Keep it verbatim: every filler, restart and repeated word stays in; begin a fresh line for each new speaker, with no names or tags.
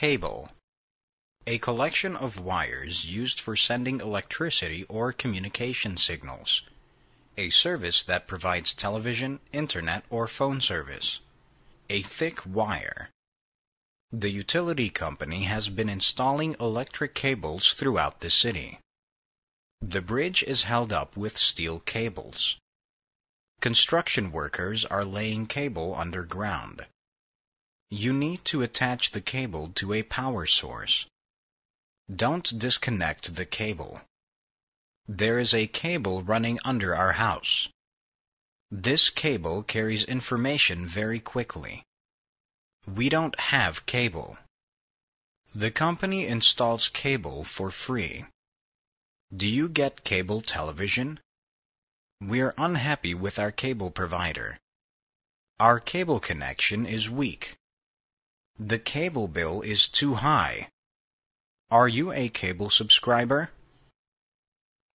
Cable. A collection of wires used for sending electricity or communication signals. A service that provides television, internet, or phone service. A thick wire. The utility company has been installing electric cables throughout the city. The bridge is held up with steel cables. Construction workers are laying cable underground. You need to attach the cable to a power source. Don't disconnect the cable. There is a cable running under our house. This cable carries information very quickly. We don't have cable. The company installs cable for free. Do you get cable television? We're unhappy with our cable provider. Our cable connection is weak. The cable bill is too high. Are you a cable subscriber?